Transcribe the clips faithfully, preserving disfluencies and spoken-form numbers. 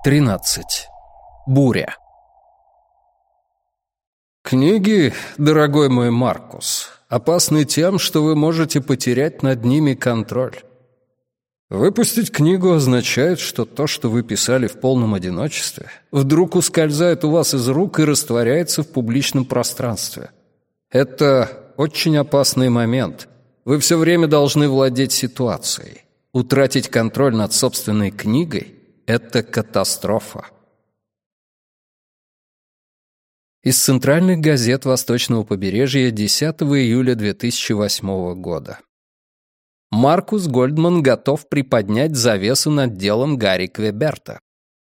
тринадцать. Буря. Книги, дорогой мой Маркус, опасны тем, что вы можете потерять над ними контроль. Выпустить книгу означает, что то, что вы писали в полном одиночестве, вдруг ускользает у вас из рук и растворяется в публичном пространстве. Это очень опасный момент. Вы все время должны владеть ситуацией. Утратить контроль над собственной книгой — это катастрофа. Из центральных газет Восточного побережья десятого июля две тысячи восьмого года. Маркус Гольдман готов приподнять завесу над делом Гарри Квеберта.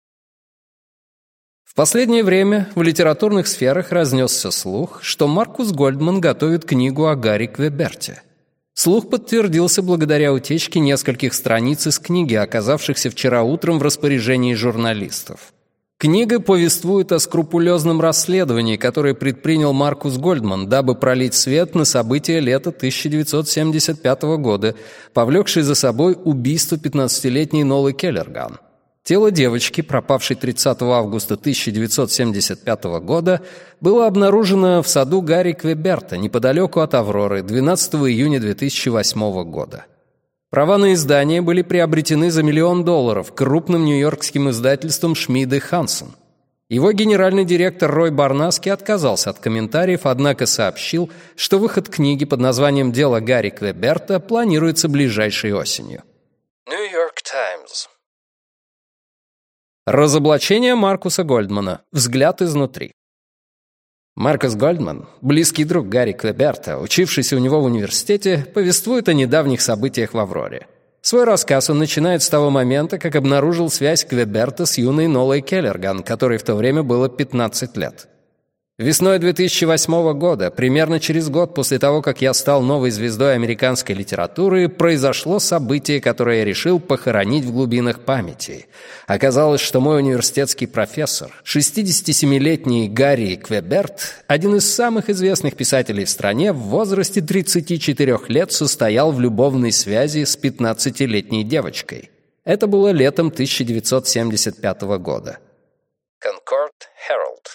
В последнее время в литературных сферах разнесся слух, что Маркус Гольдман готовит книгу о Гарри Квеберте. Слух подтвердился благодаря утечке нескольких страниц из книги, оказавшихся вчера утром в распоряжении журналистов. Книга повествует о скрупулезном расследовании, которое предпринял Маркус Гольдман, дабы пролить свет на события лета тысяча девятьсот семьдесят пятого года, повлекшие за собой убийство пятнадцатилетней Нолы Келлерган. Тело девочки, пропавшей тридцатого августа тысяча девятьсот семьдесят пятого года, было обнаружено в саду Гарри Квеберта, неподалеку от Авроры, двенадцатого июня две тысячи восьмого года. Права на издание были приобретены за миллион долларов крупным нью-йоркским издательством Шмид и Хансен. Его генеральный директор Рой Барнаски отказался от комментариев, однако сообщил, что выход книги под названием «Дело Гарри Квеберта» планируется ближайшей осенью. Нью-Йорк Таймс. Разоблачение Маркуса Гольдмана. Взгляд изнутри. Маркус Гольдман, близкий друг Гарри Квеберта, учившийся у него в университете, повествует о недавних событиях в Авроре. Свой рассказ он начинает с того момента, как обнаружил связь Квеберта с юной Нолой Келлерган, которой в то время было пятнадцать лет. Весной две тысячи восьмого года, примерно через год после того, как я стал новой звездой американской литературы, произошло событие, которое я решил похоронить в глубинах памяти. Оказалось, что мой университетский профессор, шестидесятисемилетний Гарри Квеберт, один из самых известных писателей в стране, в возрасте тридцати четырёх лет состоял в любовной связи с пятнадцатилетней девочкой. Это было летом тысяча девятьсот семьдесят пятого года. Concord Herald.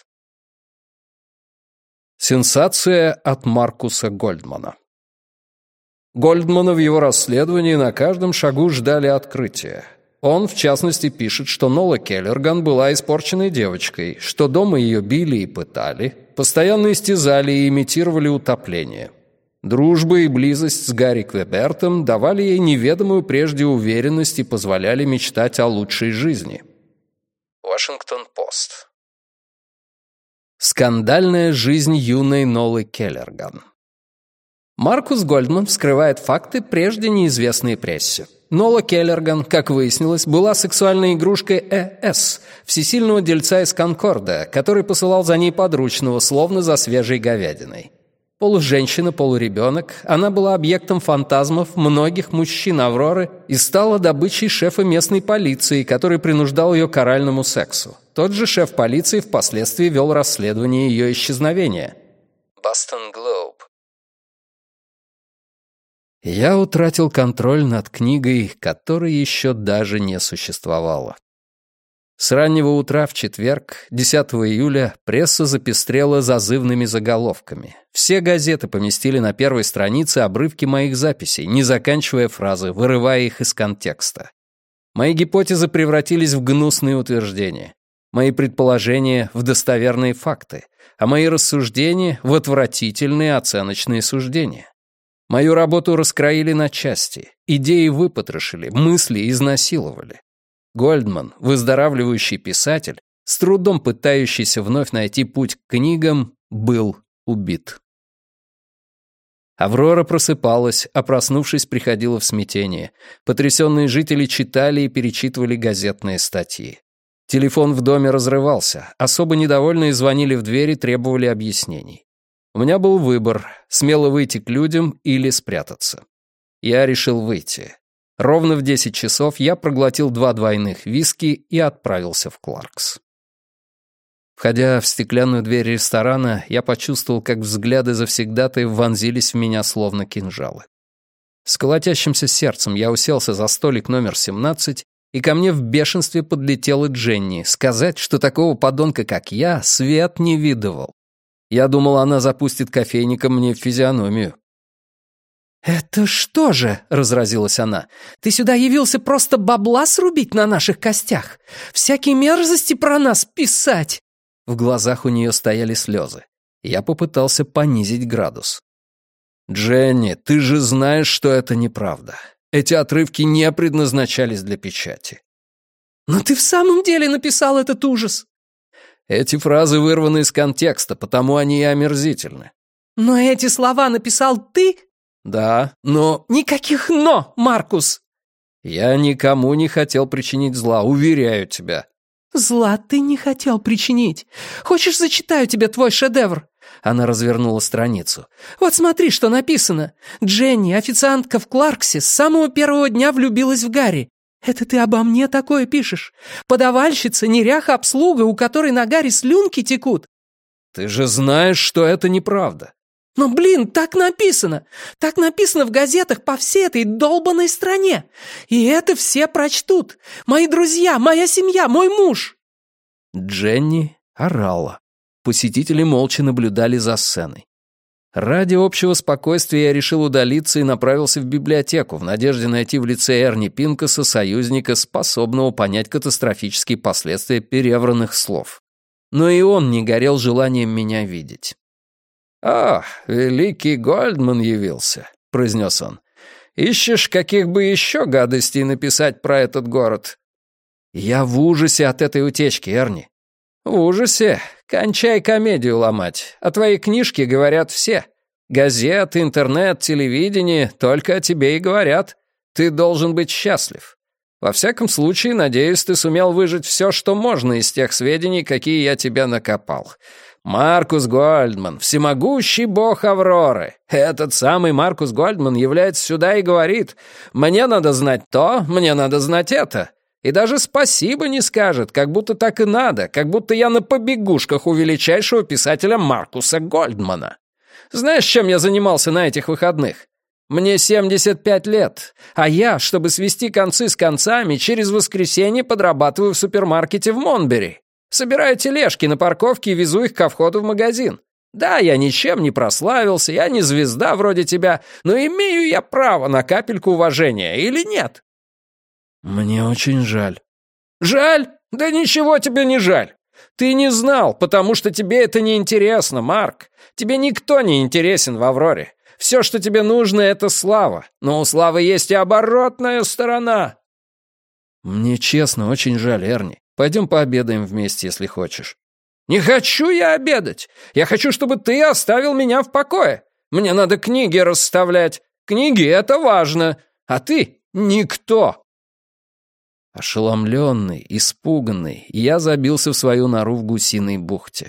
Сенсация от Маркуса Гольдмана. Гольдмана в его расследовании на каждом шагу ждали открытия. Он, в частности, пишет, что Нола Келлерган была испорченной девочкой, что дома ее били и пытали, постоянно истязали и имитировали утопление. Дружба и близость с Гарри Квебертом давали ей неведомую прежде уверенность и позволяли мечтать о лучшей жизни. Вашингтон-Пост. Скандальная жизнь юной Нолы Келлерган. Маркус Гольдман вскрывает факты, прежде неизвестные прессе. Нола Келлерган, как выяснилось, была сексуальной игрушкой Э С, всесильного дельца из Конкорда, который посылал за ней подручного, словно за свежей говядиной. Полуженщина, полуребенок, она была объектом фантазмов многих мужчин Авроры и стала добычей шефа местной полиции, который принуждал ее к оральному сексу. Тот же шеф полиции впоследствии вел расследование ее исчезновения. Boston Globe. Я утратил контроль над книгой, которой еще даже не существовало. С раннего утра в четверг, десятого июля, пресса запестрела зазывными заголовками. Все газеты поместили на первой странице обрывки моих записей, не заканчивая фразы, вырывая их из контекста. Мои гипотезы превратились в гнусные утверждения, мои предположения — в достоверные факты, а мои рассуждения — в отвратительные оценочные суждения. Мою работу раскроили на части, идеи выпотрошили, мысли изнасиловали. Гольдман, выздоравливающий писатель, с трудом пытающийся вновь найти путь к книгам, был убит. Аврора просыпалась, а проснувшись, приходила в смятение. Потрясенные жители читали и перечитывали газетные статьи. Телефон в доме разрывался, особо недовольные звонили в дверь и требовали объяснений. У меня был выбор — смело выйти к людям или спрятаться. Я решил выйти. Ровно в десять часов я проглотил два двойных виски и отправился в Кларкс. Входя в стеклянную дверь ресторана, я почувствовал, как взгляды завсегдатаев вонзились в меня словно кинжалы. С колотящимся сердцем я уселся за столик номер семнадцать И ко мне в бешенстве подлетела Дженни, сказать, что такого подонка, как я, свет не видывал. Я думал, она запустит кофейником мне в физиономию. «Это что же?» — разразилась она. «Ты сюда явился просто бабла срубить на наших костях? Всякие мерзости про нас писать?» В глазах у нее стояли слезы. Я попытался понизить градус. «Дженни, ты же знаешь, что это неправда. Эти отрывки не предназначались для печати». «Но ты в самом деле написал этот ужас?» «Эти фразы вырваны из контекста, потому они и омерзительны». «Но эти слова написал ты?» «Да, но...» «Никаких «но», Маркус!» «Я никому не хотел причинить зла, уверяю тебя». «Зла ты не хотел причинить. Хочешь, зачитаю тебе твой шедевр?» Она развернула страницу. «Вот смотри, что написано. Дженни, официантка в Кларксе, с самого первого дня влюбилась в Гарри. Это ты обо мне такое пишешь? Подавальщица, неряха, обслуга, у которой на Гарри слюнки текут». «Ты же знаешь, что это неправда». «Но, блин, так написано! Так написано в газетах по всей этой долбанной стране! И это все прочтут! Мои друзья, моя семья, мой муж!» Дженни орала. Посетители молча наблюдали за сценой. Ради общего спокойствия я решил удалиться и направился в библиотеку в надежде найти в лице Эрни Пинкаса союзника, способного понять катастрофические последствия перевранных слов. Но и он не горел желанием меня видеть. «А, великий Гольдман явился», — произнес он. «Ищешь, каких бы еще гадостей написать про этот город?» «Я в ужасе от этой утечки, Эрни». «В ужасе? Кончай комедию ломать. О твоей книжке говорят все. Газеты, интернет, телевидение только о тебе и говорят. Ты должен быть счастлив. Во всяком случае, надеюсь, ты сумел выжать все, что можно из тех сведений, какие я тебе накопал. Маркус Гольдман, всемогущий бог Авроры. Этот самый Маркус Гольдман является сюда и говорит: «Мне надо знать то, мне надо знать это». И даже спасибо не скажет, как будто так и надо, как будто я на побегушках у величайшего писателя Маркуса Гольдмана. Знаешь, чем я занимался на этих выходных? Мне семьдесят пять лет, а я, чтобы свести концы с концами, через воскресенье подрабатываю в супермаркете в Монбери. Собираю тележки на парковке и везу их ко входу в магазин. Да, я ничем не прославился, я не звезда вроде тебя, но имею я право на капельку уважения или нет?» «Мне очень жаль». «Жаль? Да ничего тебе не жаль. Ты не знал, потому что тебе это не интересно, Марк. Тебе никто не интересен в Авроре. Все, что тебе нужно, это слава. Но у славы есть и оборотная сторона». «Мне честно очень жаль, Эрни. Пойдем пообедаем вместе, если хочешь». «Не хочу я обедать. Я хочу, чтобы ты оставил меня в покое. Мне надо книги расставлять. Книги — это важно. А ты — никто». Ошеломленный, испуганный, я забился в свою нору в Гусиной бухте.